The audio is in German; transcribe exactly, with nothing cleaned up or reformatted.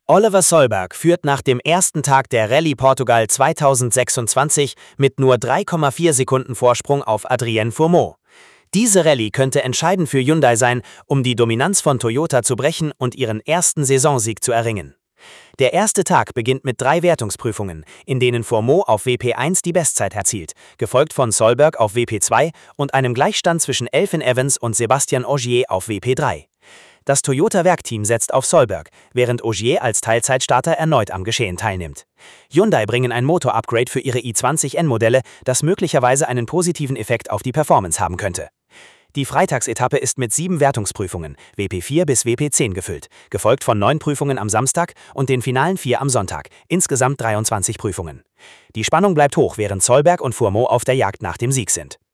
Oliver Solberg führt nach dem ersten Tag der Rallye Portugal zweitausendsechsundzwanzig mit nur drei Komma vier Sekunden Vorsprung auf Adrien Fourmaux. Diese Rallye könnte entscheidend für Hyundai sein, um die Dominanz von Toyota zu brechen und ihren ersten Saisonsieg zu erringen. Der erste Tag beginnt mit drei Wertungsprüfungen, in denen Fourmaux auf W P eins die Bestzeit erzielt, gefolgt von Solberg auf W P zwei und einem Gleichstand zwischen Elfyn Evans und Sébastien Ogier auf W P drei. Das Toyota-Werkteam setzt auf Solberg, während Ogier als Teilzeitstarter erneut am Geschehen teilnimmt. Hyundai bringen ein Motor-Upgrade für ihre i zwanzig N-Modelle, das möglicherweise einen positiven Effekt auf die Performance haben könnte. Die Freitagsetappe ist mit sieben Wertungsprüfungen, W P vier bis W P zehn gefüllt, gefolgt von neun Prüfungen am Samstag und den finalen vier am Sonntag, insgesamt dreiundzwanzig Prüfungen. Die Spannung bleibt hoch, während Solberg und Fourmaux auf der Jagd nach dem Sieg sind.